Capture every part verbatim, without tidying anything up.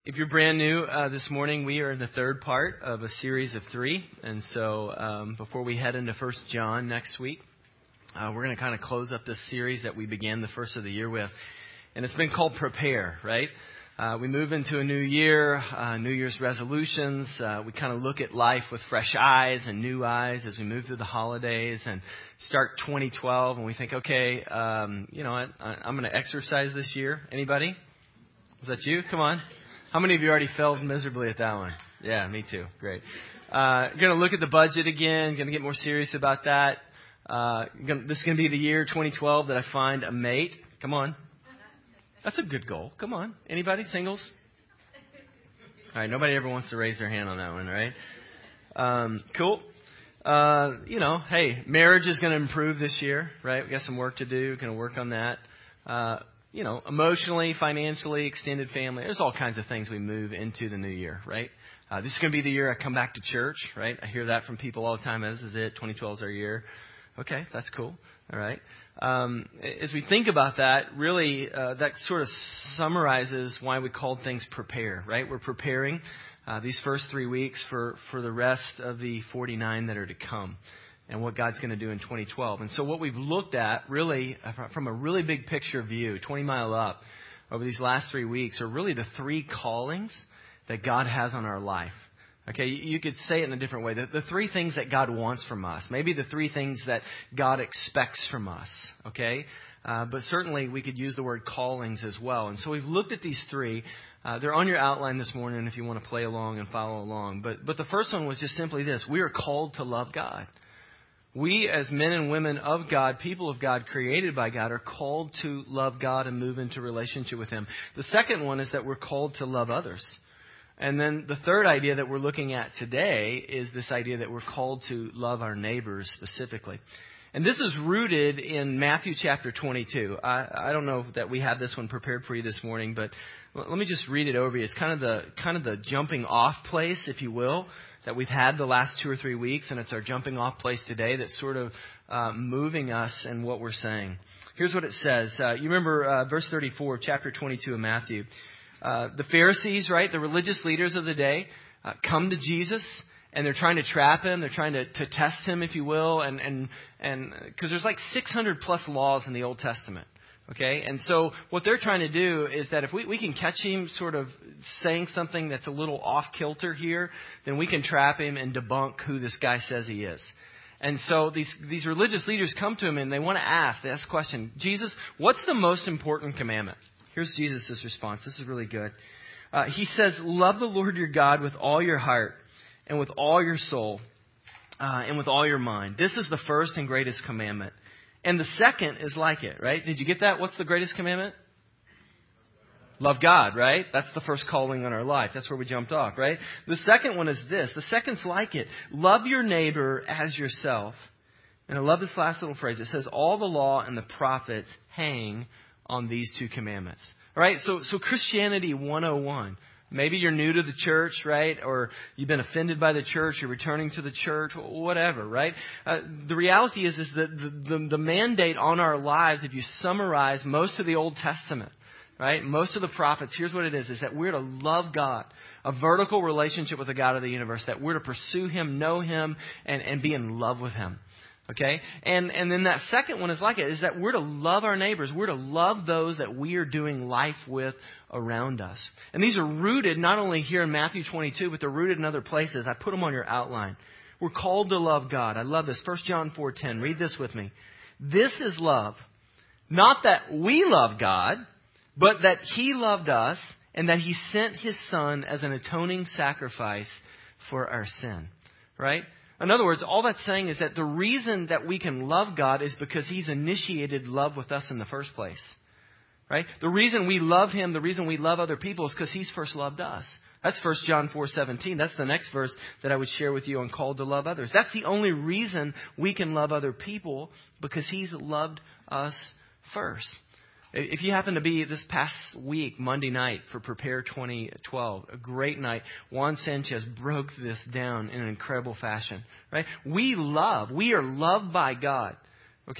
If you're brand new uh, this morning, we are in the third part of a series of three. And so um, before we head into First John next week, uh, we're going to kind of close up this series that we began the first of the year with. And it's been called Prepare, right? Uh, we move into a new year, uh, New Year's resolutions. Uh, we kind of look at life with fresh eyes and new eyes as we move through the holidays and start twenty twelve. And we think, okay, um, you know what? I'm going to exercise this year. Anybody? Is that you? Come on. How many of you already failed miserably at that one? Yeah, me too. Great. Uh, going to look at the budget again. Going to get more serious about that. Uh, gonna, this is going to be the year twenty twelve that I find a mate. Come on. That's a good goal. Come on. Anybody? Singles? All right. Nobody ever wants to raise their hand on that one, right? Um, cool. Uh, you know, hey, marriage is going to improve this year, right? We got some work to do. Going to work on that. Uh, you know, emotionally, financially, extended family. There's all kinds of things we move into the new year, right? Uh, this is going to be the year I come back to church, right? I hear that from people all the time. This is it. twenty twelve is our year. Okay, that's cool. All right. Um, as we think about that, really, uh, that sort of summarizes why we called things Prepare, right? We're preparing uh, these first three weeks for, for the rest of the forty-nine that are to come and what God's going to do in twenty twelve. And so what we've looked at really from a really big picture view, twenty mile up, over these last three weeks are really the three callings that God has on our life. Okay, you could say it in a different way. The, the three things that God wants from us. Maybe the three things that God expects from us. Okay, uh, but certainly we could use the word callings as well. And so we've looked at these three. Uh, they're on your outline this morning if you want to play along and follow along. But but the first one was just simply this. We are called to love God. We as men and women of God, people of God, created by God, are called to love God and move into relationship with Him. The second one is that we're called to love others. And then the third idea that we're looking at today is this idea that we're called to love our neighbors specifically. And this is rooted in Matthew chapter twenty-two. I, I don't know that we have this one prepared for you this morning, but let me just read it over you. It's kind of the kind of the jumping off place, if you will, that we've had the last two or three weeks, and it's our jumping off place today that's sort of uh, moving us in what we're saying. Here's what it says. Uh, you remember uh, verse thirty-four of chapter twenty-two of Matthew. Uh, the Pharisees, right, the religious leaders of the day, uh, come to Jesus, and they're trying to trap him. They're trying to, to test him, if you will, and and and because there's like six hundred plus laws in the Old Testament. Okay, and so what they're trying to do is that if we, we can catch him sort of saying something that's a little off kilter here, then we can trap him and debunk who this guy says he is. And so these these religious leaders come to him and they want to ask, they ask the question, Jesus, what's the most important commandment? Here's Jesus' response. This is really good. Uh, he says, love the Lord your God with all your heart and with all your soul uh, and with all your mind. This is the first and greatest commandment. And the second is like it, right? Did you get that? What's the greatest commandment? Love God, right? That's the first calling on our life. That's where we jumped off, right? The second one is this. The second's like it. Love your neighbor as yourself. And I love this last little phrase. It says, all the law and the prophets hang on these two commandments. All right? So, so Christianity one oh one. Maybe you're new to the church, right? Or you've been offended by the church. You're returning to the church, whatever, right? Uh, the reality is, is that the, the, the mandate on our lives, if you summarize most of the Old Testament, right? Most of the prophets, here's what it is, is that we're to love God, a vertical relationship with the God of the universe, that we're to pursue Him, know Him, and, and be in love with Him. Okay? And and then that second one is like it, is that we're to love our neighbors. We're to love those that we are doing life with around us. And these are rooted not only here in Matthew twenty-two, but they're rooted in other places. I put them on your outline. We're called to love God. I love this. First John four ten. Read this with me. This is love. Not that we love God, but that He loved us and that He sent His Son as an atoning sacrifice for our sin. Right? In other words, all that's saying is that the reason that we can love God is because He's initiated love with us in the first place. Right? The reason we love Him, the reason we love other people is because He's first loved us. That's First John four seventeen. That's the next verse that I would share with you on called to love others. That's the only reason we can love other people, because He's loved us first. If you happen to be this past week, Monday night for Prepare twenty twelve, a great night, Juan Sanchez broke this down in an incredible fashion, right? We love, we are loved by God, okay?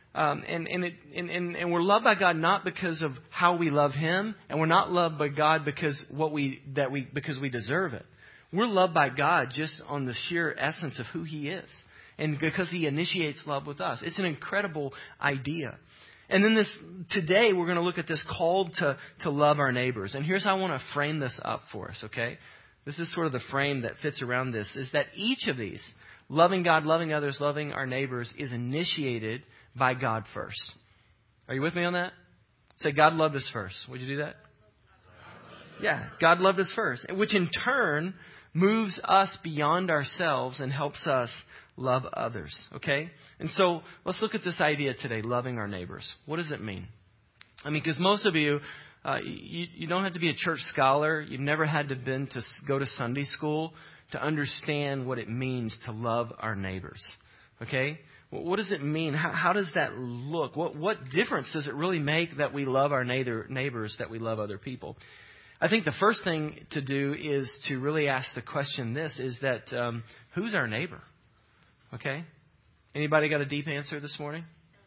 Um, and, and, it, and, and, and we're loved by God not because of how we love Him, and we're not loved by God because what we that we because we deserve it. We're loved by God just on the sheer essence of who He is, and because He initiates love with us. It's an incredible idea. And then this today we're going to look at this call to to love our neighbors. And here's how I want to frame this up for us. Okay, this is sort of the frame that fits around this: is that each of these, loving God, loving others, loving our neighbors, is initiated by God first. Are you with me on that? Say, God loved us first. Would you do that? Yeah, God loved us first, which in turn moves us beyond ourselves and helps us love others. Okay? And so let's look at this idea today, loving our neighbors. What does it mean? I mean, because most of you, uh, you, you don't have to be a church scholar. You've never had to been to go to Sunday school to understand what it means to love our neighbors. Okay? What does it mean? How, how does that look? What what difference does it really make that we love our neighbor, neighbors, that we love other people? I think the first thing to do is to really ask the question this, is that um, who's our neighbor? Okay? Anybody got a deep answer this morning?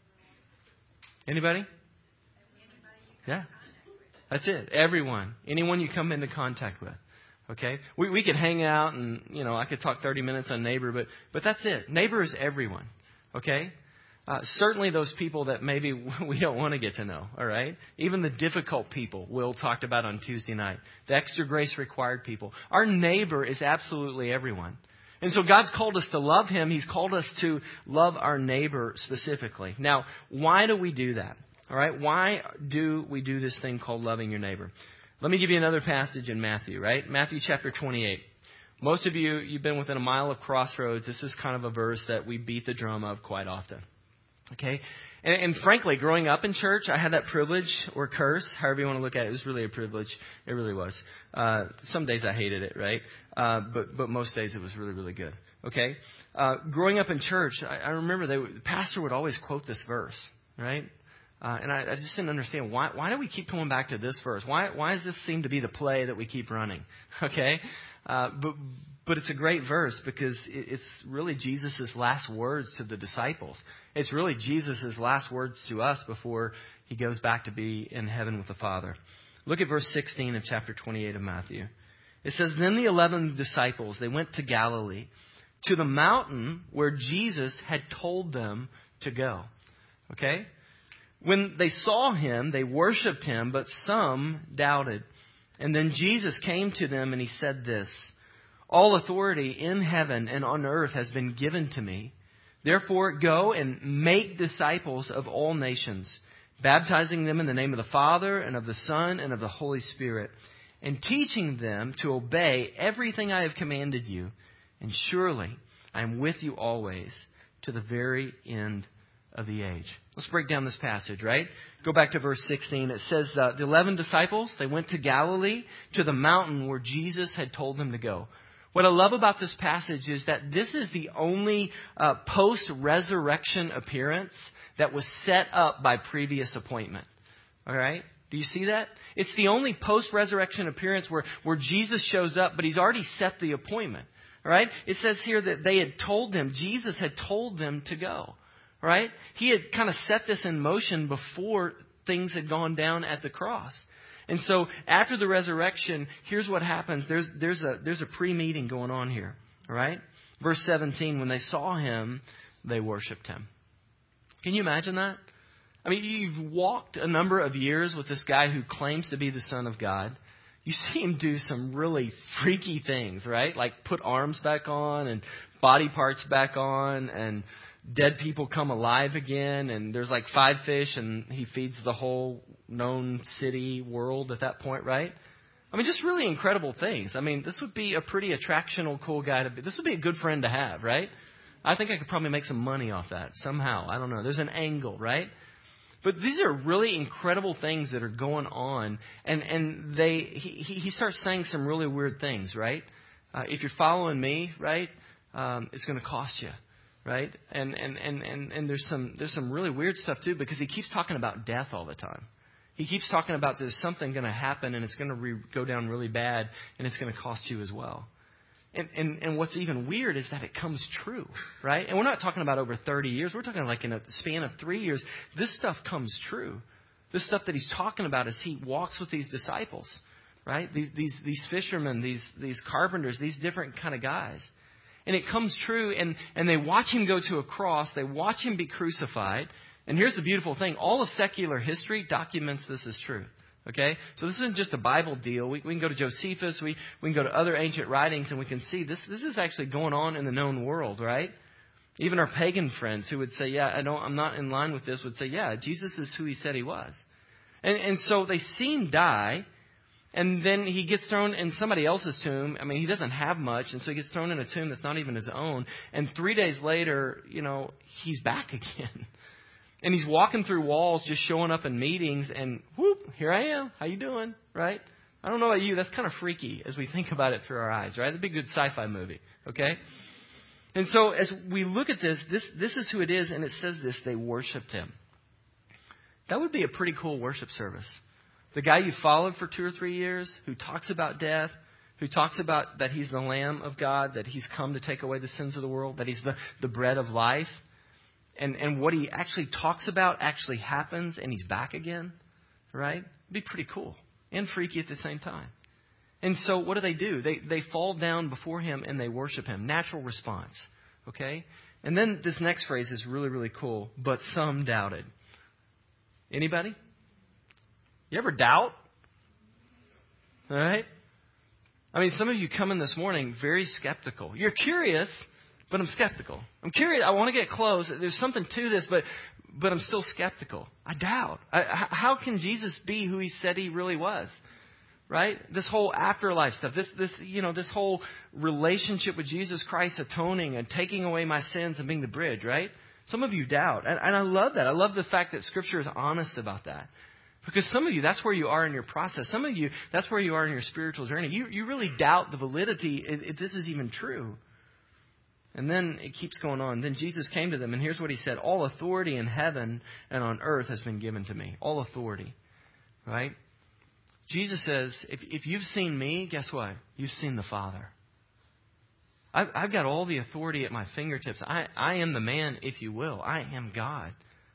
Anybody? Yeah. That's it. Everyone. Anyone you come into contact with. Okay? We we could hang out and, you know, I could talk thirty minutes on neighbor, but but that's it. Neighbor is everyone. Okay? Uh, certainly those people that maybe we don't want to get to know, all right? Even the difficult people Will talked about on Tuesday night. The extra grace required people. Our neighbor is absolutely everyone. And so God's called us to love Him. He's called us to love our neighbor specifically. Now, why do we do that? All right? Why do we do this thing called loving your neighbor? Let me give you another passage in Matthew, right? Matthew chapter twenty-eight. Most of you, you've been within a mile of Crossroads. This is kind of a verse that we beat the drum of quite often. Okay? And, and frankly, growing up in church, I had that privilege or curse, however you want to look at it. It was really a privilege. It really was. Uh, some days I hated it, right? Uh, but but most days it was really, really good. Okay? Uh, growing up in church, I, I remember they, the pastor would always quote this verse, right? Uh, and I, I just didn't understand, why why do we keep coming back to this verse? Why why does this seem to be the play that we keep running? Okay? Uh, but but it's a great verse because it, it's really Jesus' last words to the disciples. It's really Jesus' last words to us before He goes back to be in heaven with the Father. Look at verse sixteen of chapter twenty-eight of Matthew. It says, "Then the eleven disciples, they went to Galilee, to the mountain where Jesus had told them to go." Okay? When they saw Him, they worshipped Him, but some doubted. And then Jesus came to them and He said this, "All authority in heaven and on earth has been given to me. Therefore, go and make disciples of all nations, baptizing them in the name of the Father and of the Son and of the Holy Spirit, and teaching them to obey everything I have commanded you. And surely I am with you always to the very end of the age." Let's break down this passage, right? Go back to verse sixteen. It says, uh, the eleven disciples, they went to Galilee, to the mountain where Jesus had told them to go. What I love about this passage is that this is the only uh, post-resurrection appearance that was set up by previous appointment. All right? Do you see that? It's the only post-resurrection appearance where, where Jesus shows up, but He's already set the appointment. All right? It says here that they had told them, Jesus had told them to go. Right? He had kind of set this in motion before things had gone down at the cross. And so after the resurrection, here's what happens. There's there's a there's a pre-meeting going on here. All right? Verse seventeen, when they saw Him, they worshipped Him. Can you imagine that? I mean, you've walked a number of years with this guy who claims to be the Son of God. You see Him do some really freaky things, right? Like put arms back on and body parts back on, and dead people come alive again, and there's like five fish, and He feeds the whole known city world at that point, right? I mean, just really incredible things. I mean, this would be a pretty attractional, cool guy to be. This would be a good friend to have, right? I think I could probably make some money off that somehow. I don't know. There's an angle, right? But these are really incredible things that are going on, and and they he he starts saying some really weird things, right? Uh, if you're following me, right, um, it's going to cost you. Right? And, and, and, and, and there's some there's some really weird stuff too, because He keeps talking about death all the time. He keeps talking about there's something going to happen, and it's going to re- go down really bad, and it's going to cost you as well. And, and, and what's even weird is that it comes true, right? And we're not talking about over thirty years. We're talking like in a span of three years. This stuff comes true. This stuff that he's talking about as he walks with these disciples, right? These, these, these fishermen, these, these carpenters, these different kind of guys. And it comes true, and, and they watch him go to a cross. They watch him be crucified. And here's the beautiful thing. All of secular history documents this as truth. Okay? So this isn't just a Bible deal. We, we can go to Josephus. We, we can go to other ancient writings, and we can see this, this is actually going on in the known world, right? Even our pagan friends who would say, yeah, I don't, I'm not in line with this, would say, yeah, Jesus is who he said he was. And, and so they see him die, and then he gets thrown in somebody else's tomb. I mean, he doesn't have much, and so he gets thrown in a tomb that's not even his own. And three days later, you know, he's back again. And he's walking through walls, just showing up in meetings, and whoop, here I am. How you doing? Right? I don't know about you. That's kind of freaky as we think about it through our eyes, right? That'd be a good sci-fi movie, okay? And so as we look at this, this, this is who it is, and it says this, they worshiped him. That would be a pretty cool worship service. The guy you followed for two or three years, who talks about death, who talks about that he's the Lamb of God, that he's come to take away the sins of the world, that he's the, the bread of life. And and what he actually talks about actually happens, and he's back again, right? It'd be pretty cool and freaky at the same time. And so what do they do? They they fall down before him and they worship him. Natural response, okay? And then this next phrase is really, really cool. But some doubted. Anybody? You ever doubt? All right? I mean, some of you come in this morning very skeptical. You're curious, but I'm skeptical. I'm curious. I want to get close. There's something to this, but but I'm still skeptical. I doubt. I, how can Jesus be who he said he really was? Right? This whole afterlife stuff. This this you know this whole relationship with Jesus Christ atoning and taking away my sins and being the bridge. Right? Some of you doubt, and, and I love that. I love the fact that Scripture is honest about that. Because some of you, that's where you are in your process. Some of you, that's where you are in your spiritual journey. You you really doubt the validity if, if this is even true. And then it keeps going on. Then Jesus came to them, and here's what he said. All authority in heaven and on earth has been given to me. All authority. Right? Jesus says, if, if you've seen me, guess what? You've seen the Father. I've, I've got all the authority at my fingertips. I, I am the man, if you will. I am God.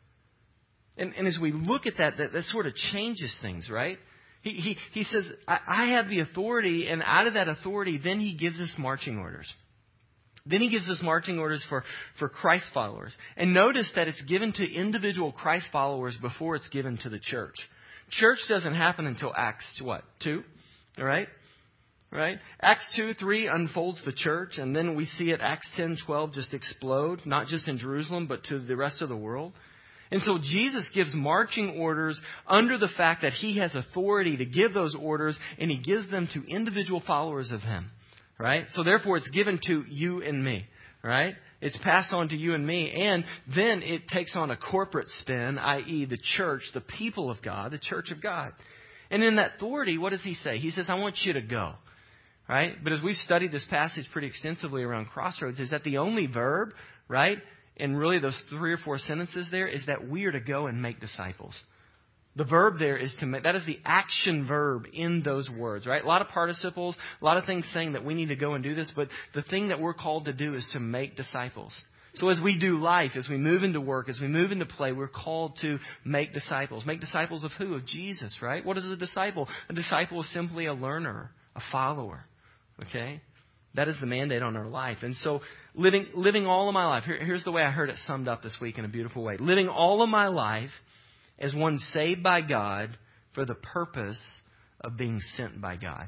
And, and as we look at that, that, that sort of changes things, right? He, he, he says, I, I have the authority, and out of that authority, then he gives us marching orders. Then he gives us marching orders for, for Christ followers. And notice that it's given to individual Christ followers before it's given to the church. Church doesn't happen until Acts, what, two? All right? Right? Acts two, three unfolds the church, and then we see it, Acts ten, twelve, just explode, not just in Jerusalem, but to the rest of the world. And so Jesus gives marching orders under the fact that he has authority to give those orders, and he gives them to individual followers of him. Right? So therefore it's given to you and me. Right? It's passed on to you and me. And then it takes on a corporate spin, that is the church, the people of God, the church of God. And in that authority, what does he say? He says, I want you to go. Right? But as we've studied this passage pretty extensively around Crossroads, is that the only verb, right? And really those three or four sentences there is that we are to go and make disciples. The verb there is to make. That is the action verb in those words, right? A lot of participles, a lot of things saying that we need to go and do this. But the thing that we're called to do is to make disciples. So as we do life, as we move into work, as we move into play, we're called to make disciples. Make disciples of who? Of Jesus, right? What is a disciple? A disciple is simply a learner, a follower. Okay? That is the mandate on our life. And so living living all of my life, here, here's the way I heard it summed up this week in a beautiful way. Living all of my life as one saved by God for the purpose of being sent by God.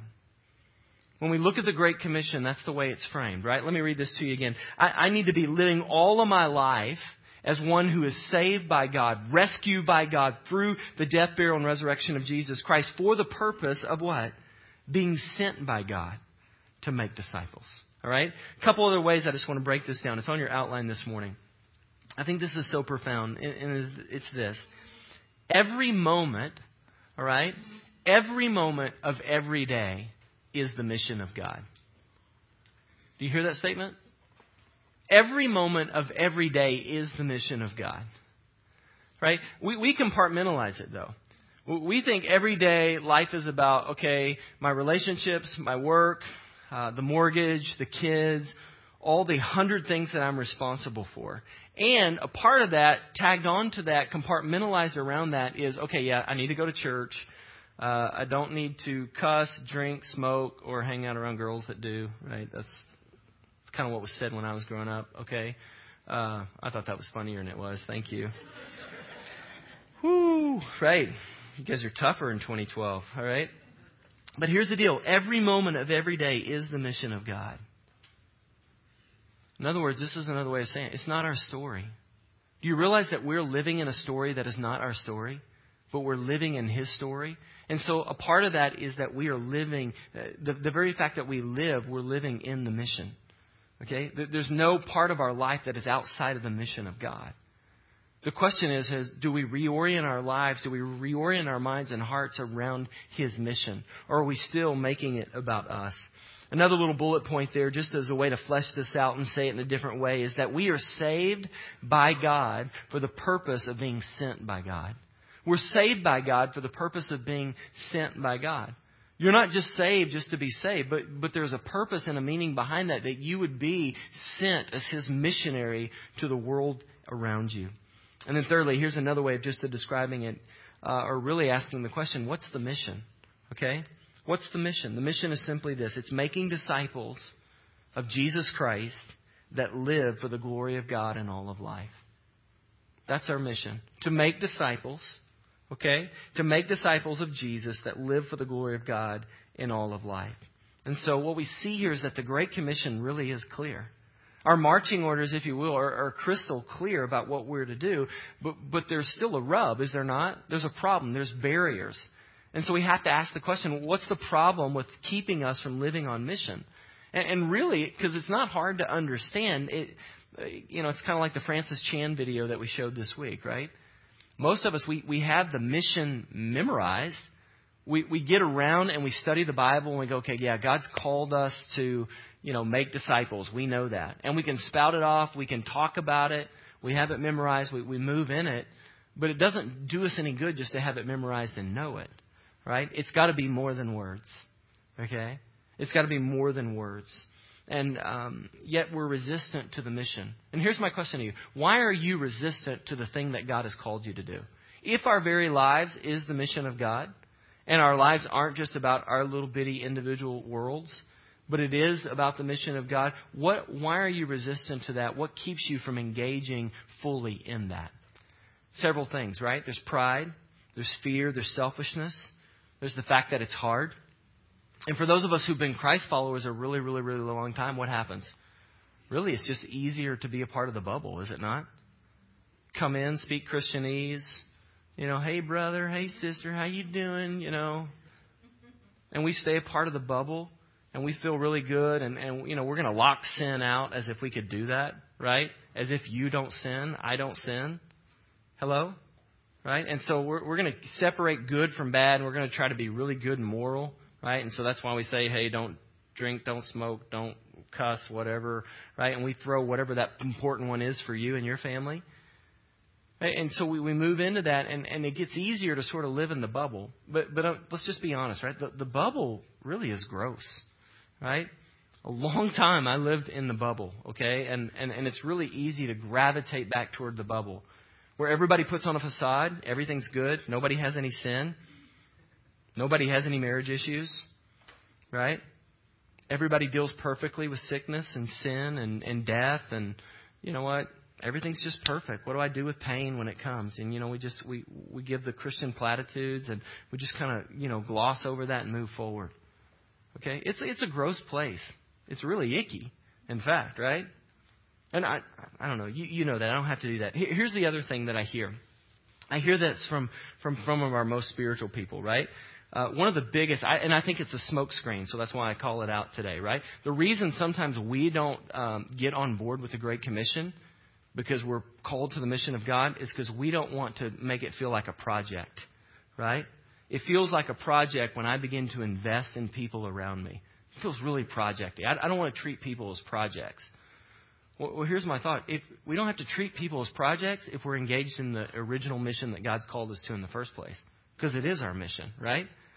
When we look at the Great Commission, that's the way it's framed, right? Let me read this to you again. I, I need to be living all of my life as one who is saved by God, rescued by God through the death, burial, and resurrection of Jesus Christ for the purpose of what? Being sent by God to make disciples. All right? A couple other ways I just want to break this down. It's on your outline this morning. I think this is so profound, and it's this. Every moment, all right, every moment of every day is the mission of God. Do you hear that statement? Every moment of every day is the mission of God. Right? We, we compartmentalize it, though. We think every day life is about, okay, my relationships, my work, uh, the mortgage, the kids, all the hundred things that I'm responsible for. And a part of that, tagged on to that, compartmentalized around that is, okay, yeah, I need to go to church. Uh, I don't need to cuss, drink, smoke, or hang out around girls that do, right? That's, that's kind of what was said when I was growing up, okay? Uh, I thought that was funnier than it was. Thank you. Whoo, right. You guys are tougher in twenty twelve, all right? But here's the deal. Every moment of every day is the mission of God. In other words, this is another way of saying it. It's not our story. Do you realize that we're living in a story that is not our story, but we're living in His story? And so a part of that is that we are living, uh, the, the very fact that we live, we're living in the mission. Okay? There's no part of our life that is outside of the mission of God. The question is, is, do we reorient our lives? Do we reorient our minds and hearts around His mission? Or are we still making it about us? Another little bullet point there, just as a way to flesh this out and say it in a different way, is that we are saved by God for the purpose of being sent by God. We're saved by God for the purpose of being sent by God. You're not just saved just to be saved, but, but there's a purpose and a meaning behind that, that you would be sent as His missionary to the world around you. And then thirdly, here's another way of just of describing it, uh, or really asking the question, what's the mission? Okay? What's the mission? The mission is simply this. It's making disciples of Jesus Christ that live for the glory of God in all of life. That's our mission. To make disciples, okay? To make disciples of Jesus that live for the glory of God in all of life. And so what we see here is that the Great Commission really is clear. Our marching orders, if you will, are, are crystal clear about what we're to do. But, but there's still a rub, is there not? There's a problem. There's barriers. And so we have to ask the question, what's the problem with keeping us from living on mission? And, and really, because it's not hard to understand, it, you know, it's kind of like the Francis Chan video that we showed this week, right? Most of us, we, we have the mission memorized. We, we get around and we study the Bible and we go, okay, yeah, God's called us to, you know, make disciples. We know that. And we can spout it off. We can talk about it. We have it memorized. We, we move in it. But it doesn't do us any good just to have it memorized and know it. Right? It's got to be more than words. Okay? It's got to be more than words. And um, yet we're resistant to the mission. And here's my question to you. Why are you resistant to the thing that God has called you to do? If our very lives is the mission of God, and our lives aren't just about our little bitty individual worlds, but it is about the mission of God, what? Why are you resistant to that? What keeps you from engaging fully in that? Several things, right? There's pride. There's fear. There's selfishness. There's the fact that it's hard. And for those of us who've been Christ followers a really, really, really long time, what happens? Really, it's just easier to be a part of the bubble, is it not? Come in, speak Christianese. You know, hey, brother, hey, sister, how you doing? You know. And we stay a part of the bubble, and we feel really good. And, and you know, we're going to lock sin out as if we could do that, right? As if you don't sin, I don't sin. Hello? Right? And so we're, we're going to separate good from bad, and we're going to try to be really good and moral, right? And so that's why we say, hey, don't drink, don't smoke, don't cuss, whatever, right? And we throw whatever that important one is for you and your family. Right? And so we, we move into that, and, and it gets easier to sort of live in the bubble. But but uh, let's just be honest, right? The, the bubble really is gross, right? A long time I lived in the bubble, okay? And, and, and it's really easy to gravitate back toward the bubble, where everybody puts on a facade, everything's good, nobody has any sin, nobody has any marriage issues, right? Everybody deals perfectly with sickness and sin and, and death, and you know what? Everything's just perfect. What do I do with pain when it comes? And you know, we just we, we give the Christian platitudes, and we just kind of you know gloss over that and move forward. Okay, it's it's a gross place. It's really icky, in fact, right? And I, I don't know. You, you know that. I don't have to do that. Here's the other thing that I hear. I hear this from from from of our most spiritual people, right? Uh, one of the biggest, I, and I think it's a smoke screen, so that's why I call it out today, right? The reason sometimes we don't um, get on board with the Great Commission, because we're called to the mission of God, is because we don't want to make it feel like a project, right? It feels like a project when I begin to invest in people around me. It feels really projecty. I, I don't want to treat people as projects. Well, here's my thought. If we don't have to treat people as projects if we're engaged in the original mission that God's called us to in the first place, because it is our mission, right?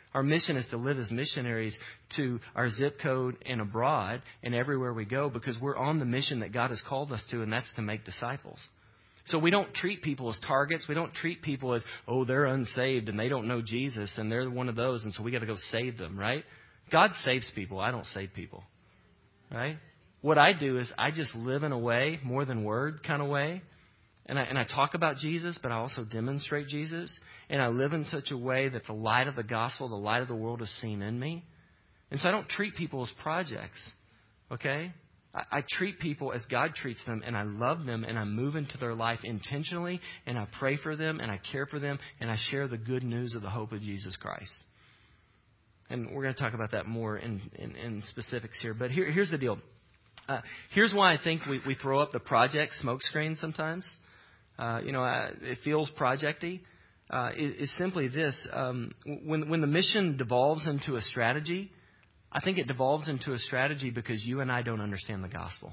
Our mission is to live as missionaries to our zip code and abroad and everywhere we go, because we're on the mission that God has called us to, and that's to make disciples. So we don't treat people as targets. We don't treat people as, oh, they're unsaved and they don't know Jesus and they're one of those, and so we got to go save them, right? God saves people. I don't save people, right? What I do is I just live in a way, more than word kind of way. And I, and I talk about Jesus, but I also demonstrate Jesus. And I live in such a way that the light of the gospel, the light of the world is seen in me. And so I don't treat people as projects, okay? I, I treat people as God treats them, and I love them, and I move into their life intentionally, and I pray for them, and I care for them, and I share the good news of the hope of Jesus Christ. And we're going to talk about that more in, in, in specifics here. But here, here's the deal. Uh, here's why I think we, we throw up the project smoke screen sometimes. Uh, you know, uh, it feels projecty. Uh, is, is simply this. Um, when, when the mission devolves into a strategy, I think it devolves into a strategy because you and I don't understand the gospel.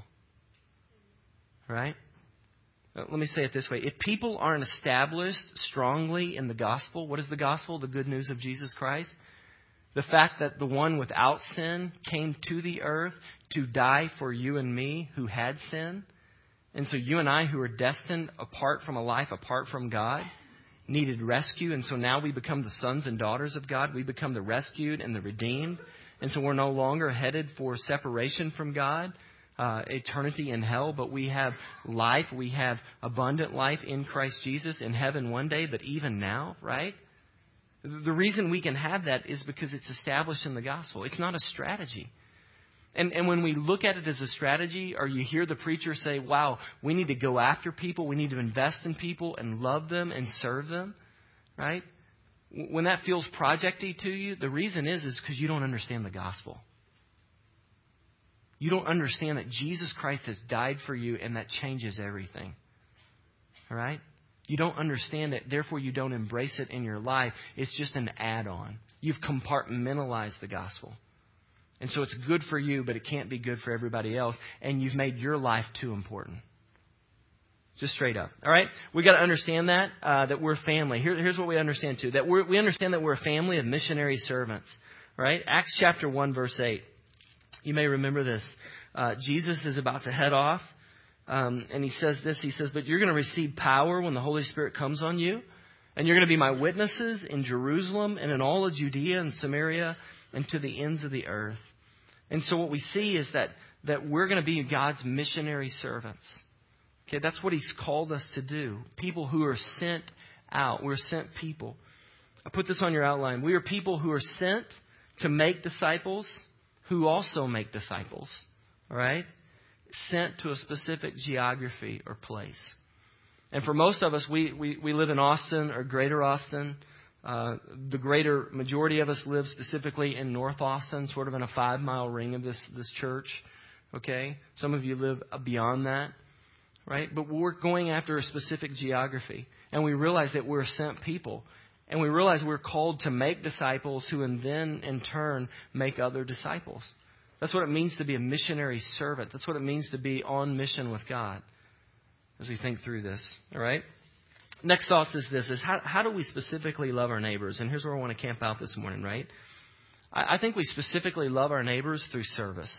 Right? Uh, let me say it this way. If people aren't established strongly in the gospel, what is the gospel? The good news of Jesus Christ. The fact that the one without sin came to the earth to die for you and me who had sin. And so you and I, who are destined apart from a life apart from God, needed rescue. And so now we become the sons and daughters of God. We become the rescued and the redeemed. And so we're no longer headed for separation from God, uh, eternity in hell. But we have life. We have abundant life in Christ Jesus in heaven one day. But even now, right? The reason we can have that is because it's established in the gospel. It's not a strategy. And, and when we look at it as a strategy, or you hear the preacher say, wow, we need to go after people, we need to invest in people and love them and serve them, right? When that feels projecty to you, the reason is is because you don't understand the gospel. You don't understand that Jesus Christ has died for you, and that changes everything. All right? You don't understand it, therefore you don't embrace it in your life. It's just an add-on. You've compartmentalized the gospel. And so it's good for you, but it can't be good for everybody else. And you've made your life too important. Just straight up. All right? We've got to understand that, uh, that we're family. Here, here's what we understand too. That we're, we understand that we're a family of missionary servants. Right? Acts chapter one, verse eight. You may remember this. Uh, Jesus is about to head off. Um, and he says this. He says, but you're going to receive power when the Holy Spirit comes on you. And you're going to be my witnesses in Jerusalem and in all of Judea and Samaria and to the ends of the earth. And so what we see is that, that we're going to be God's missionary servants. Okay, that's what He's called us to do. People who are sent out. We're sent people. I put this on your outline. We are people who are sent to make disciples who also make disciples. All right? Sent to a specific geography or place. And for most of us, we, we, we live in Austin or Greater Austin. Uh, the greater majority of us live specifically in North Austin, sort of in a five-mile ring of this, this church. Okay? Some of you live beyond that. Right? But we're going after a specific geography. And we realize that we're sent people. And we realize we're called to make disciples who and then, in turn, make other disciples. That's what it means to be a missionary servant. That's what it means to be on mission with God as we think through this. All right? Next thought is this, is how, how do we specifically love our neighbors? And here's where I want to camp out this morning, right? I, I think we specifically love our neighbors through service.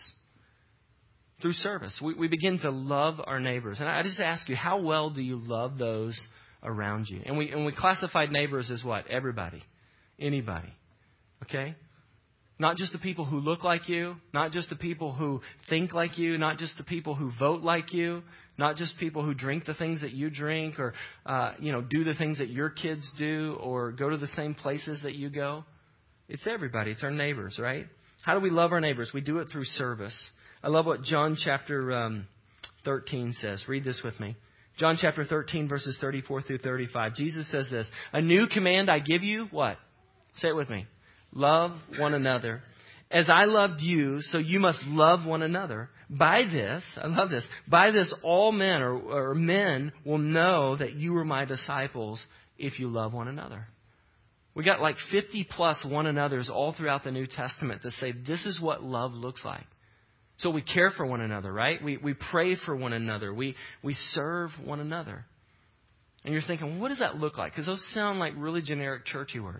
Through service. We, we begin to love our neighbors. And I just ask you, how well do you love those around you? And we and we classified neighbors as what? Everybody. Anybody. Okay? Not just the people who look like you. Not just the people who think like you. Not just the people who vote like you. Not just people who drink the things that you drink, or uh, you know, do the things that your kids do, or go to the same places that you go. It's everybody. It's our neighbors, right? How do we love our neighbors? We do it through service. I love what John chapter um, thirteen says. Read this with me. John chapter thirteen, verses thirty-four through thirty-five. Jesus says this. A new command I give you, what? Say it with me. Love one another. As I loved you, so you must love one another. By this, I love this, by this all men or, or men will know that you are my disciples if you love one another. We got like fifty plus one another's all throughout the New Testament that say this is what love looks like. So we care for one another, right? We we pray for one another. We we serve one another. And you're thinking, what does that look like? Because those sound like really generic churchy words.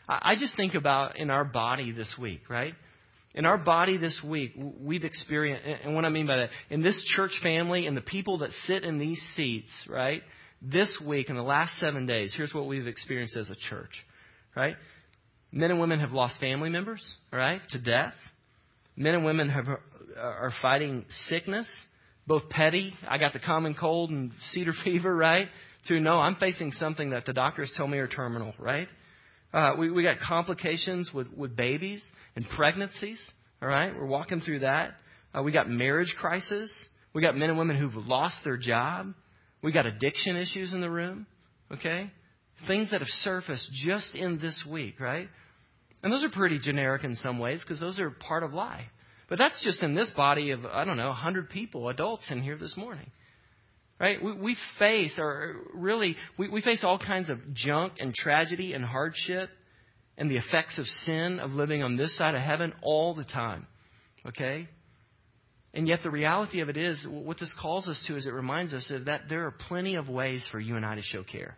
I, I just think about in our body this week, right? In our body this week, we've experienced, and what I mean by that, in this church family and the people that sit in these seats, right? This week, in the last seven days, here's what we've experienced as a church, right? Men and women have lost family members, right, to death. Men and women have are fighting sickness, both petty. I got the common cold and cedar fever, right? To no, I'm facing something that the doctors tell me are terminal, right? Uh, we, we got complications with, with babies and pregnancies, all right? We're walking through that. Uh, we got marriage crisis. We got men and women who've lost their job. We got addiction issues in the room, okay? Things that have surfaced just in this week, right? And those are pretty generic in some ways because those are part of life. But that's just in this body of, I don't know, one hundred people, adults in here this morning. Right? We, we face, or really, we, we face all kinds of junk and tragedy and hardship and the effects of sin of living on this side of heaven all the time. Okay? And yet the reality of it is, what this calls us to is it reminds us of that there are plenty of ways for you and I to show care.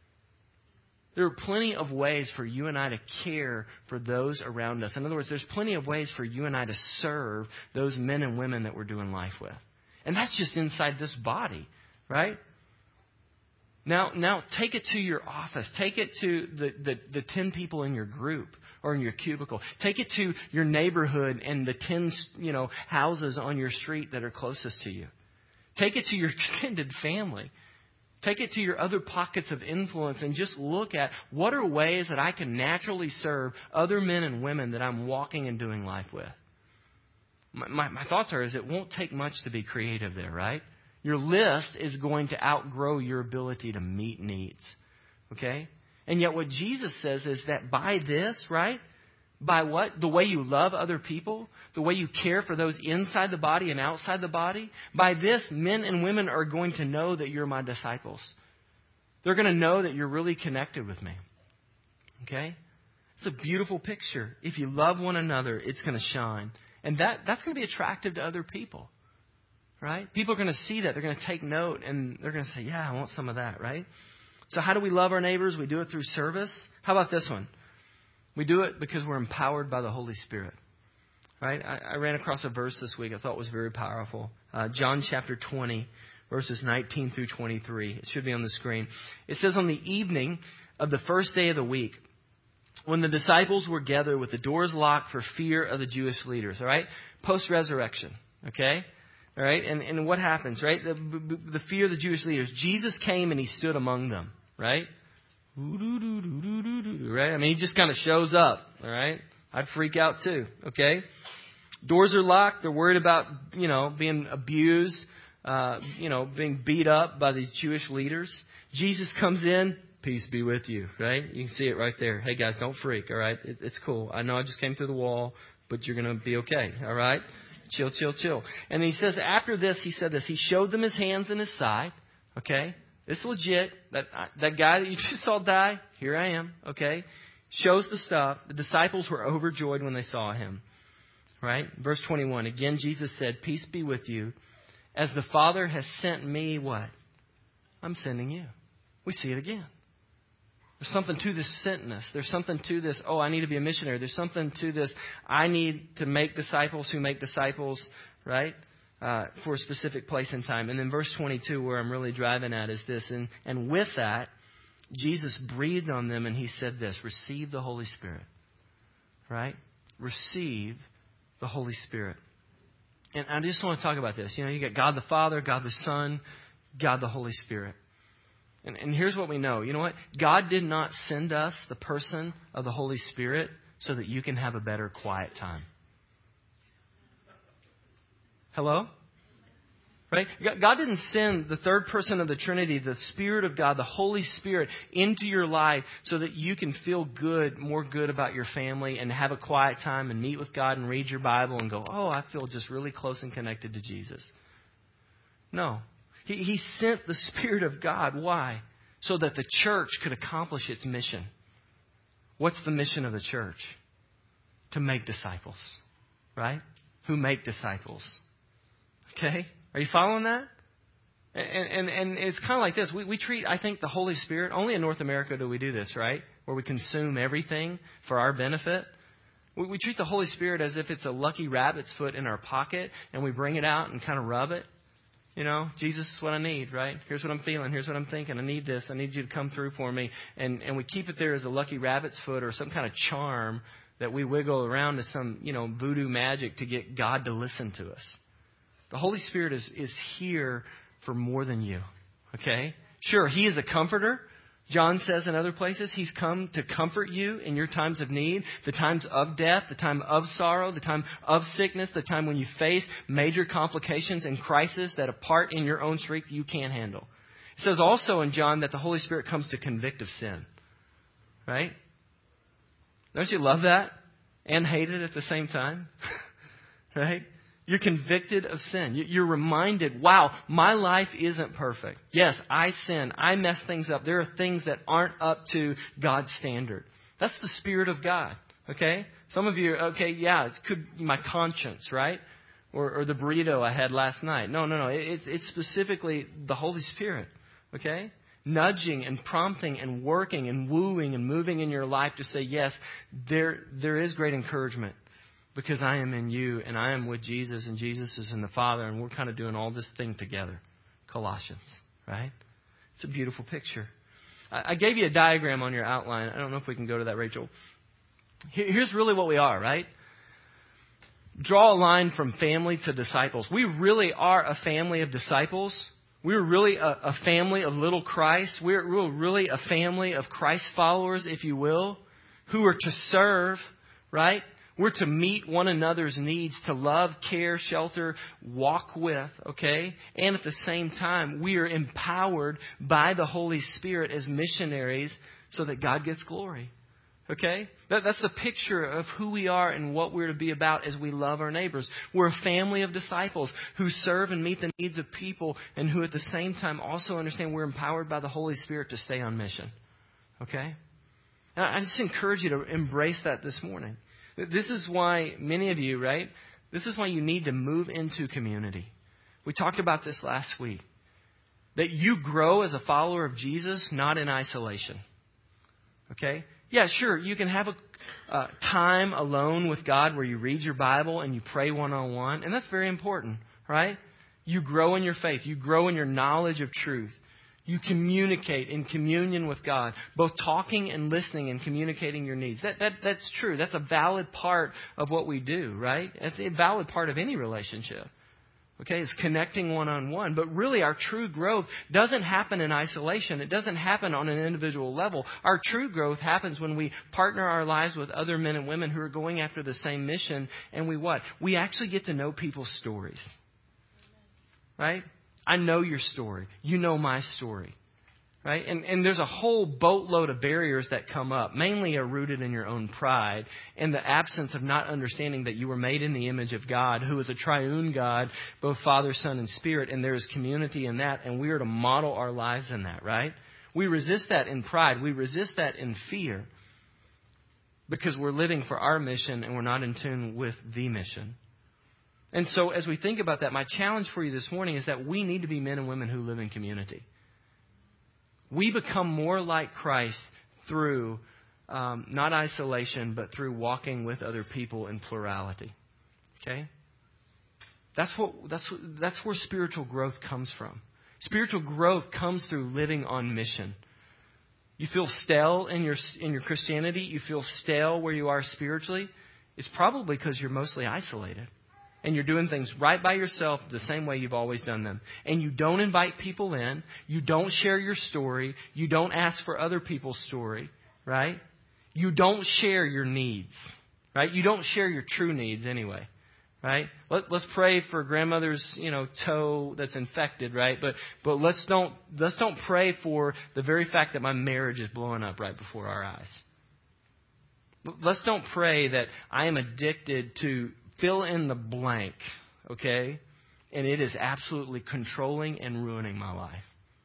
There are plenty of ways for you and I to care for those around us. In other words, there's plenty of ways for you and I to serve those men and women that we're doing life with. And that's just inside this body. Right? Now, now take it to your office. Take it to the, the, the ten people in your group or in your cubicle. Take it to your neighborhood and the ten, you know, houses on your street that are closest to you. Take it to your extended family. Take it to your other pockets of influence and just look at what are ways that I can naturally serve other men and women that I'm walking and doing life with. My, my, my thoughts are is it won't take much to be creative there, right? Your list is going to outgrow your ability to meet needs. Okay? And yet what Jesus says is that by this, right? By what? The way you love other people, the way you care for those inside the body and outside the body, by this, men and women are going to know that you're my disciples. They're going to know that you're really connected with me. Okay? It's a beautiful picture. If you love one another, it's going to shine. And that, that's going to be attractive to other people. Right? People are going to see that. They're going to take note and they're going to say, yeah, I want some of that, right? So how do we love our neighbors? We do it through service. How about this one? We do it because we're empowered by the Holy Spirit. Right? I, I ran across a verse this week I thought was very powerful. Uh, John chapter twenty, verses nineteen through twenty-three. It should be on the screen. It says, on the evening of the first day of the week, when the disciples were gathered with the doors locked for fear of the Jewish leaders. All right? Post-resurrection. Okay? All right, and, and what happens, right? The, the fear of the Jewish leaders. Jesus came and he stood among them, right? Right? I mean, he just kind of shows up, all right? I'd freak out too, okay? Doors are locked. They're worried about, you know, being abused, uh, you know, being beat up by these Jewish leaders. Jesus comes in. Peace be with you, right? You can see it right there. Hey, guys, don't freak, all right? It, it's cool. I know I just came through the wall, but you're going to be okay, all right? Chill, chill, chill. And he says after this, he said this. He showed them his hands and his side. Okay? It's legit. That that guy that you just saw die, here I am. Okay? Shows the stuff. The disciples were overjoyed when they saw him. Right? Verse twenty-one. Again, Jesus said, peace be with you. As the Father has sent me, what? I'm sending you. We see it again. There's something to this sentness. There's something to this, oh, I need to be a missionary. There's something to this, I need to make disciples who make disciples, right, uh, for a specific place and time. And then verse twenty-two, where I'm really driving at, is this. And, and with that, Jesus breathed on them and he said this, receive the Holy Spirit, right? Receive the Holy Spirit. And I just want to talk about this. You know, you got God the Father, God the Son, God the Holy Spirit. And, and here's what we know. You know what? God did not send us the person of the Holy Spirit so that you can have a better quiet time. Hello? Right? God didn't send the third person of the Trinity, the Spirit of God, the Holy Spirit, into your life so that you can feel good, more good about your family and have a quiet time and meet with God and read your Bible and go, oh, I feel just really close and connected to Jesus. No. He, he sent the Spirit of God. Why? So that the church could accomplish its mission. What's the mission of the church? To make disciples. Right? Who make disciples. Okay? Are you following that? And, and, and it's kind of like this. We, we treat, I think, the Holy Spirit, only in North America do we do this, right? where we consume everything for our benefit. We, we treat the Holy Spirit as if it's a lucky rabbit's foot in our pocket, and we bring it out and kind of rub it. You know, Jesus is what I need, right? Here's what I'm feeling. Here's what I'm thinking. I need this. I need you to come through for me. And and we keep it there as a lucky rabbit's foot or some kind of charm that we wiggle around to some, you know, voodoo magic to get God to listen to us. The Holy Spirit is, is here for more than you, okay? Sure, He is a comforter. John says in other places, He's come to comfort you in your times of need, the times of death, the time of sorrow, the time of sickness, the time when you face major complications and crisis that apart in your own strength you can't handle. It says also in John that the Holy Spirit comes to convict of sin, right? Don't you love that and hate it at the same time, right? You're convicted of sin. You're reminded, wow, my life isn't perfect. Yes, I sin. I mess things up. There are things that aren't up to God's standard. That's the Spirit of God, okay? Some of you, okay, yeah, it could be my conscience, right? Or, or the burrito I had last night. No, no, no. It's, it's specifically the Holy Spirit, okay? Nudging and prompting and working and wooing and moving in your life to say, yes, there there is great encouragement. Because I am in you and I am with Jesus and Jesus is in the Father and we're kind of doing all this thing together. Colossians, right? It's a beautiful picture. I, I gave you a diagram on your outline. I don't know if we can go to that, Rachel. Here, here's really what we are, right? Draw a line from family to disciples. We really are a family of disciples. We're really a, a family of little Christ. We're, we're really a family of Christ followers, if you will, who are to serve, right? We're to meet one another's needs, to love, care, shelter, walk with, okay? And at the same time, we are empowered by the Holy Spirit as missionaries so that God gets glory, okay? That, that's the picture of who we are and what we're to be about as we love our neighbors. We're a family of disciples who serve and meet the needs of people and who at the same time also understand we're empowered by the Holy Spirit to stay on mission, okay? And I just encourage you to embrace that this morning. This is why many of you, right? This is why you need to move into community. We talked about this last week. That you grow as a follower of Jesus, not in isolation. Okay? Yeah, sure, you can have a uh, time alone with God where you read your Bible and you pray one-on-one. And that's very important, right? You grow in your faith. You grow in your knowledge of truth. You communicate in communion with God, both talking and listening and communicating your needs. That, that That's true. That's a valid part of what we do, right? It's a valid part of any relationship. Okay, it's connecting one-on-one. But really, our true growth doesn't happen in isolation. It doesn't happen on an individual level. Our true growth happens when we partner our lives with other men and women who are going after the same mission. And we what? We actually get to know people's stories. Right? I know your story. You know my story. Right? And, and there's a whole boatload of barriers that come up, mainly are rooted in your own pride and the absence of not understanding that you were made in the image of God, who is a triune God, both Father, Son, and Spirit, and there is community in that, and we are to model our lives in that, right? We resist that in pride. We resist that in fear because we're living for our mission and we're not in tune with the mission. And so as we think about that, my challenge for you this morning is that we need to be men and women who live in community. We become more like Christ through um, not isolation, but through walking with other people in plurality. Okay? That's what that's that's where spiritual growth comes from. Spiritual growth comes through living on mission. You feel stale in your in your Christianity, you feel stale where you are spiritually, it's probably because you're mostly isolated. And you're doing things right by yourself the same way you've always done them. And you don't invite people in. You don't share your story. You don't ask for other people's story, right? You don't share your needs, right? You don't share your true needs anyway, right? Let, let's pray for grandmother's, you know, toe that's infected, right? But but let's don't let's don't pray for the very fact that my marriage is blowing up right before our eyes. Let's don't pray that I am addicted to fill in the blank, okay? And it is absolutely controlling and ruining my life.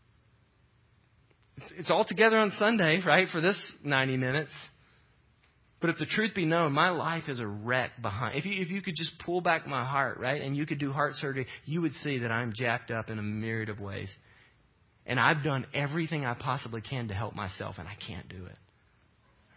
It's, it's all together on Sunday, right, for this ninety minutes. But if the truth be known, my life is a wreck behind. If you, if you could just pull back my heart, right, and you could do heart surgery, you would see that I'm jacked up in a myriad of ways. And I've done everything I possibly can to help myself, and I can't do it.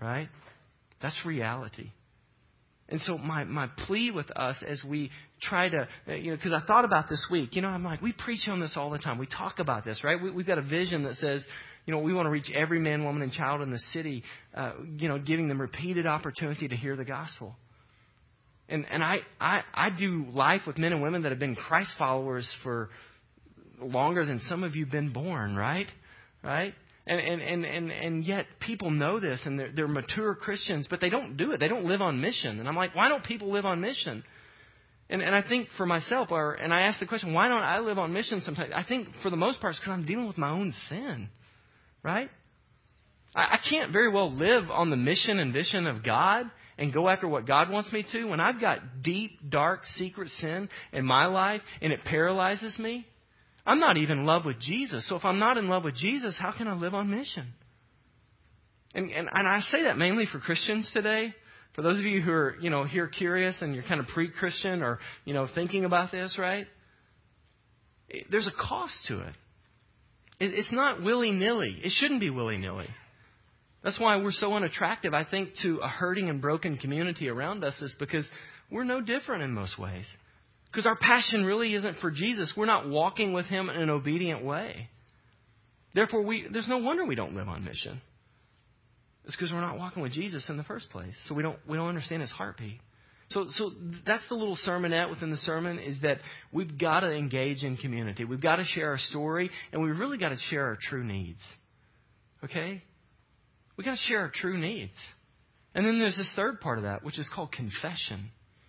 right? That's reality. And so my, my plea with us as we try to, you know, because I thought about this week, you know, I'm like, we preach on this all the time. We talk about this, right? We, we've got a vision that says, you know, we want to reach every man, woman, and child in the city, uh, you know, giving them repeated opportunity to hear the gospel. And and I, I, I do life with men and women that have been Christ followers for longer than some of you have been born, right? Right? And and, and, and, and yet people know this, and they're, they're mature Christians, but they don't do it. They don't live on mission. And I'm like, why don't people live on mission? And and I think for myself, or and I ask the question, why don't I live on mission sometimes? I think for the most part it's because I'm dealing with my own sin, right? I, I can't very well live on the mission and vision of God and go after what God wants me to when I've got deep, dark, secret sin in my life and it paralyzes me. I'm not even in love with Jesus. So if I'm not in love with Jesus, how can I live on mission? And, and and I say that mainly for Christians today. For those of you who are, you know, here curious and you're kind of pre-Christian or, you know, thinking about this, right? There's a cost to it. it it's not willy-nilly. It shouldn't be willy-nilly. That's why we're so unattractive, I think, to a hurting and broken community around us, is because we're no different in most ways. Because our passion really isn't for Jesus. We're not walking with Him in an obedient way. Therefore, we there's no wonder we don't live on mission. It's because we're not walking with Jesus in the first place. So we don't we don't understand His heartbeat. So so that's the little sermonette within the sermon, is that we've got to engage in community. We've got to share our story, and we've really got to share our true needs. Okay? We've got to share our true needs. And then there's this third part of that, which is called confession.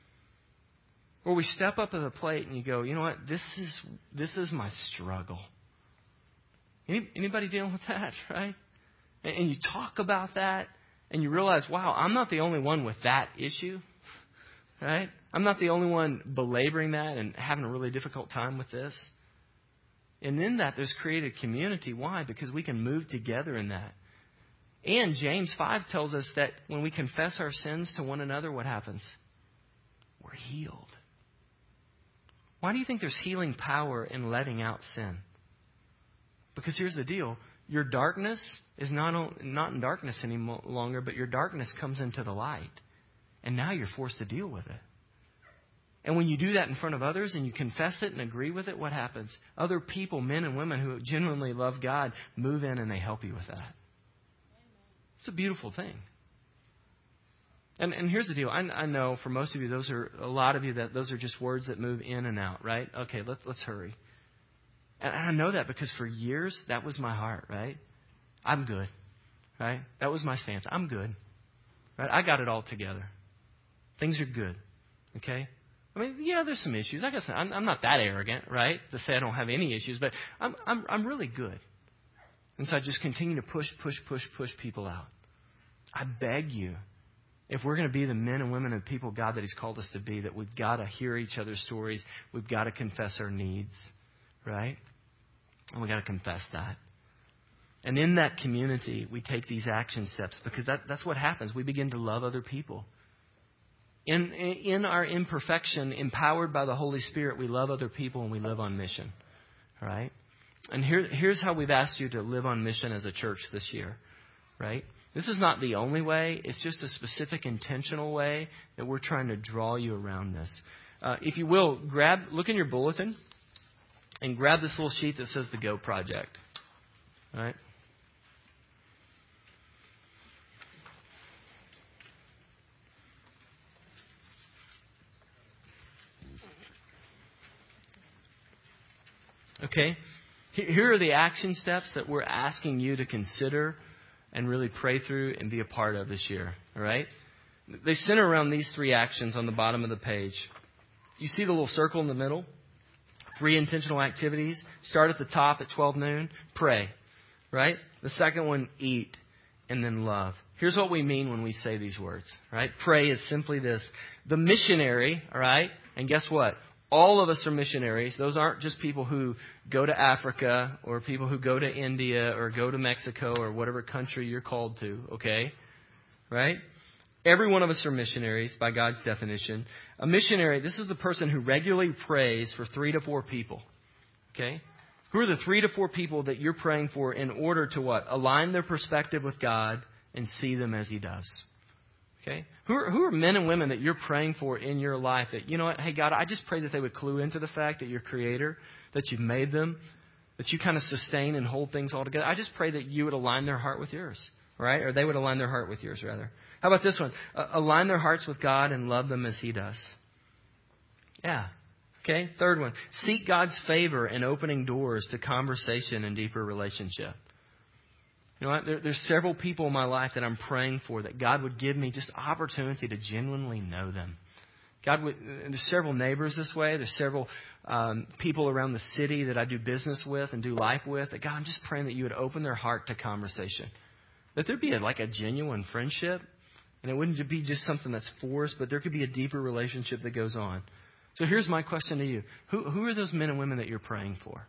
Where we step up to the plate and you go, you know what, this is this is my struggle. Any, anybody dealing with that, right? And, and you talk about that and you realize, wow, I'm not the only one with that issue, right? I'm not the only one belaboring that and having a really difficult time with this. And in that, there's created community. Why? Because we can move together in that. And James five tells us that when we confess our sins to one another, what happens? We're healed. Why do you think there's healing power in letting out sin? Because here's the deal. Your darkness is not, not in darkness any longer, but your darkness comes into the light. And now you're forced to deal with it. And when you do that in front of others and you confess it and agree with it, what happens? Other people, men and women who genuinely love God, move in and they help you with that. It's a beautiful thing. And and here's the deal. I, I know for most of you, those are a lot of you that those are just words that move in and out, right? Okay, let's let's hurry. And I know that because for years that was my heart, right? I'm good, right? That was my stance. I'm good, right? I got it all together. Things are good, okay? I mean, yeah, there's some issues. Like I said, I'm, I'm not that arrogant, right, to say I don't have any issues, but I'm I'm I'm really good. And so I just continue to push, push, push, push people out. I beg you, if we're going to be the men and women and people, God, that He's called us to be, that we've got to hear each other's stories. We've got to confess our needs, right? And we've got to confess that. And in that community, we take these action steps because that, that's what happens. We begin to love other people. In, in our imperfection, empowered by the Holy Spirit, we love other people and we live on mission, right? And here, here's how we've asked you to live on mission as a church this year, right? This is not the only way. It's just a specific, intentional way that we're trying to draw you around this. Uh, if you will, grab, look in your bulletin and grab this little sheet that says the Go Project. All right? Okay? Here are the action steps that we're asking you to consider and really pray through and be a part of this year. All right? They center around these three actions on the bottom of the page. You see the little circle in the middle? Three intentional activities. Start at the top at twelve noon. Pray. Right? The second one, eat. And then love. Here's what we mean when we say these words. Right? Pray is simply this. The missionary, all right? And guess what? All of us are missionaries. Those aren't just people who go to Africa or people who go to India or go to Mexico or whatever country you're called to, okay? Right? Every one of us are missionaries by God's definition. A missionary, this is the person who regularly prays for three to four people, okay? Who are the three to four people that you're praying for in order to what? Align their perspective with God and see them as He does. Okay? Who are, who are men and women that you're praying for in your life that, you know what, hey, God, I just pray that they would clue into the fact that you're Creator, that you've made them, that you kind of sustain and hold things all together. I just pray that you would align their heart with yours, right? Or they would align their heart with yours, rather. How about this one? Uh, align their hearts with God and love them as He does. Yeah. Okay. Third one. Seek God's favor in opening doors to conversation and deeper relationship. You know what? There, there's several people in my life that I'm praying for that God would give me just opportunity to genuinely know them. God would. There's several neighbors this way. There's several um, people around the city that I do business with and do life with. That God, I'm just praying that you would open their heart to conversation. That there'd be a, like a genuine friendship, and it wouldn't be just something that's forced, but there could be a deeper relationship that goes on. So here's my question to you: Who who are those men and women that you're praying for?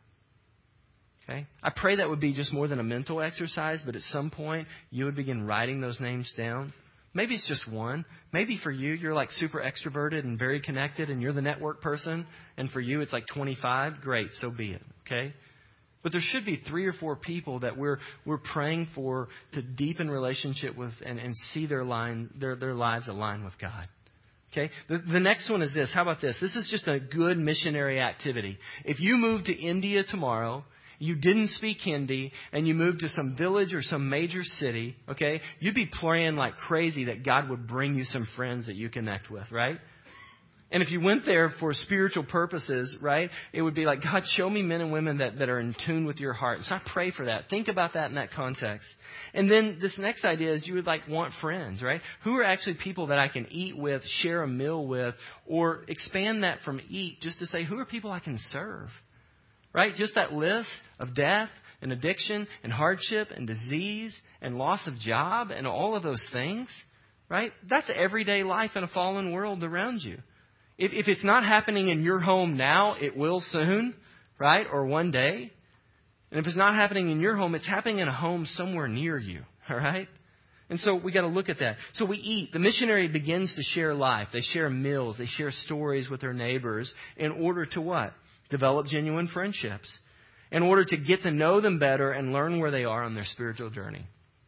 Okay, I pray that would be just more than a mental exercise, but at some point you would begin writing those names down. Maybe it's just one. Maybe for you, you're like super extroverted and very connected and you're the network person. And for you, it's like twenty-five. Great. So be it. Okay. But there should be three or four people that we're we're praying for to deepen relationship with and, and see their line their, their lives align with God. Okay. The, the next one is this. How about this? This is just a good missionary activity. If you move to India tomorrow, you didn't speak Hindi, and you moved to some village or some major city, okay, you'd be praying like crazy that God would bring you some friends that you connect with, right? And if you went there for spiritual purposes, right, it would be like, God, show me men and women that, that are in tune with your heart. So I pray for that. Think about that in that context. And then this next idea is you would like want friends, right? Who are actually people that I can eat with, share a meal with, or expand that from eat just to say, who are people I can serve? Right? Just that list of death and addiction and hardship and disease and loss of job and all of those things. Right? That's everyday life in a fallen world around you. If, if it's not happening in your home now, it will soon. Right? Or one day. And if it's not happening in your home, it's happening in a home somewhere near you. All right? And so we got to look at that. So we eat. The missionary begins to share life. They share meals. They share stories with their neighbors in order to what? Develop genuine friendships in order to get to know them better and learn where they are on their spiritual journey.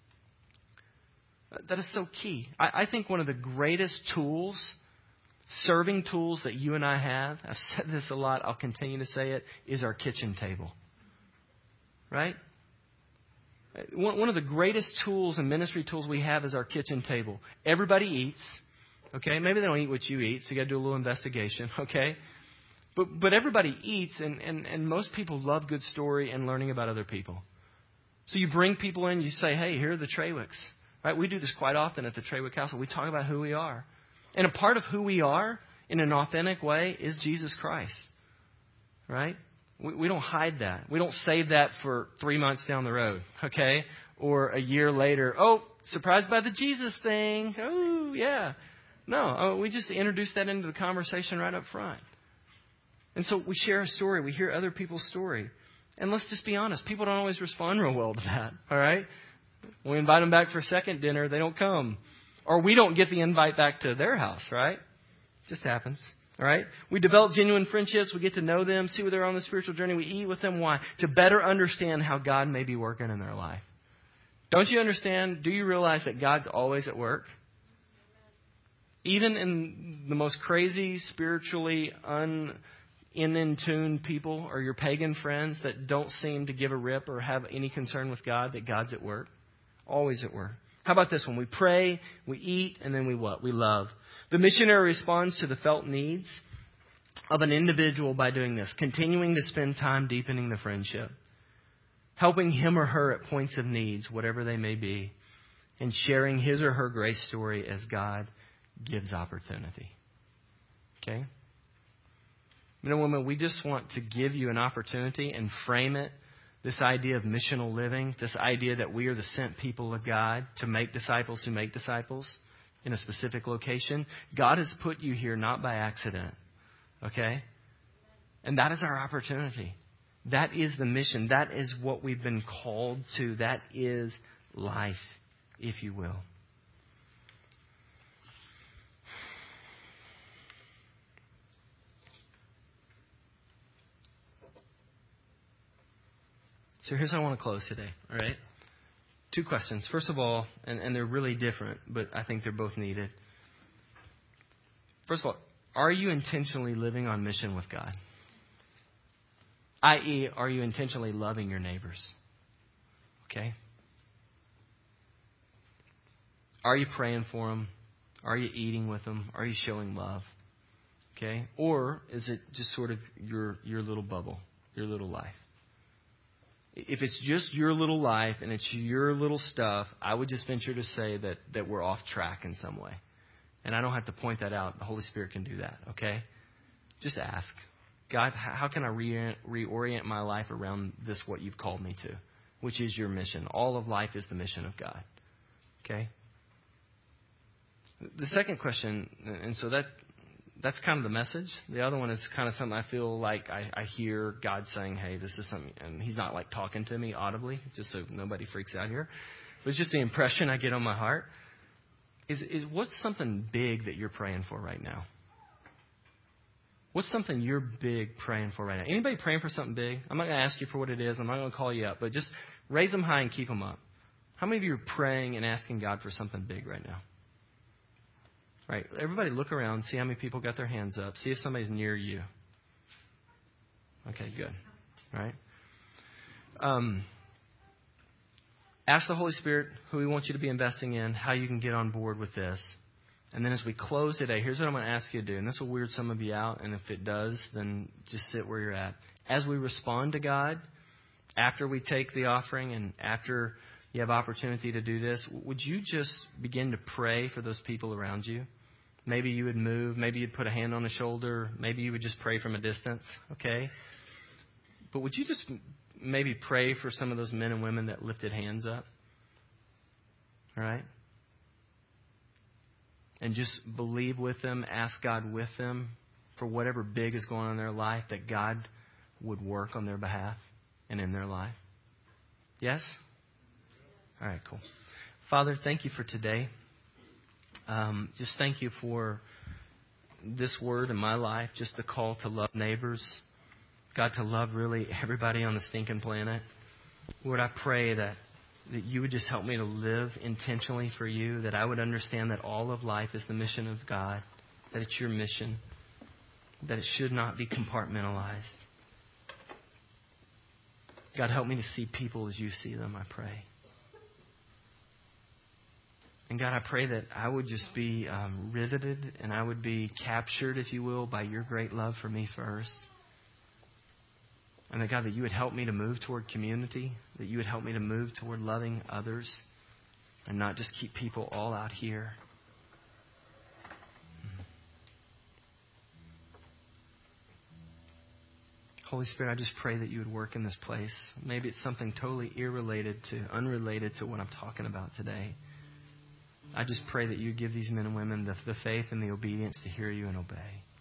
That is so key. I, I think one of the greatest tools, serving tools that you and I have, I've said this a lot, I'll continue to say it, is our kitchen table. Right? One, one of the greatest tools and ministry tools we have is our kitchen table. Everybody eats. Okay? Maybe they don't eat what you eat, so you got to do a little investigation. Okay? But but everybody eats, and, and, and most people love good story and learning about other people. So you bring people in, you say, hey, here are the Traywicks. Right? We do this quite often at the Traywick Household. We talk about who we are. And a part of who we are in an authentic way is Jesus Christ. Right? We, we don't hide that. We don't save that for three months down the road. Okay? Or a year later, oh, surprised by the Jesus thing. Oh, yeah. No, oh, we just introduce that into the conversation right up front. And so we share a story. We hear other people's story. And let's just be honest. People don't always respond real well to that. All right? When we invite them back for a second dinner, they don't come. Or we don't get the invite back to their house, right? Just happens. All right? We develop genuine friendships. We get to know them, see where they're on the spiritual journey. We eat with them. Why? To better understand how God may be working in their life. Don't you understand? Do you realize that God's always at work? Even in the most crazy, spiritually un... in in tune people or your pagan friends that don't seem to give a rip or have any concern with God, that God's at work. Always at work. How about this one? We pray, we eat, and then we what? We love. The missionary responds to the felt needs of an individual by doing this, continuing to spend time deepening the friendship, helping him or her at points of needs, whatever they may be, and sharing his or her grace story as God gives opportunity. Okay? Men and women, we just want to give you an opportunity and frame it, this idea of missional living, this idea that we are the sent people of God to make disciples who make disciples in a specific location. God has put you here not by accident, okay? And that is our opportunity. That is the mission. That is what we've been called to. That is life, if you will. So here's how I want to close today, all right? two questions. First of all, and, and they're really different, but I think they're both needed. First of all, are you intentionally living on mission with God? that is, are you intentionally loving your neighbors? Okay? Are you praying for them? Are you eating with them? Are you showing love? Okay? Or is it just sort of your your little bubble, your little life? If it's just your little life and it's your little stuff, I would just venture to say that, that we're off track in some way. And I don't have to point that out. The Holy Spirit can do that, okay? Just ask. God, how can I re- reorient my life around this, what you've called me to, which is your mission? All of life is the mission of God, okay? The second question, and so that that's kind of the message. The other one is kind of something I feel like I, I hear God saying, hey, this is something, and he's not like talking to me audibly, just so nobody freaks out here. But it's just the impression I get on my heart. Is, is what's something big that you're praying for right now? What's something you're big praying for right now? Anybody praying for something big? I'm not going to ask you for what it is. I'm not going to call you up, but just raise them high and keep them up. How many of you are praying and asking God for something big right now? Right. Everybody look around, see how many people got their hands up. See if somebody's near you. Okay, good. Right. Um, ask the Holy Spirit who He wants you to be investing in, how you can get on board with this. And then as we close today, here's what I'm going to ask you to do. And this will weird some of you out. And if it does, then just sit where you're at. As we respond to God, after we take the offering and after you have opportunity to do this, would you just begin to pray for those people around you? Maybe you would move. Maybe you'd put a hand on the shoulder. Maybe you would just pray from a distance, okay? But would you just maybe pray for some of those men and women that lifted hands up? All right? And just believe with them, ask God with them for whatever big is going on in their life, that God would work on their behalf and in their life. Yes? All right, cool. Father, thank you for today. Um, just thank you for this word in my life, just the call to love neighbors. God, to love really everybody on the stinking planet. Lord, I pray that, that you would just help me to live intentionally for you, that I would understand that all of life is the mission of God, that it's your mission, that it should not be compartmentalized. God, help me to see people as you see them, I pray. And God, I pray that I would just be um, riveted and I would be captured, if you will, by your great love for me first. And that, God, that you would help me to move toward community, that you would help me to move toward loving others and not just keep people all out here. Holy Spirit, I just pray that you would work in this place. Maybe it's something totally irrelated to, unrelated to what I'm talking about today. I just pray that you give these men and women the, the faith and the obedience to hear you and obey.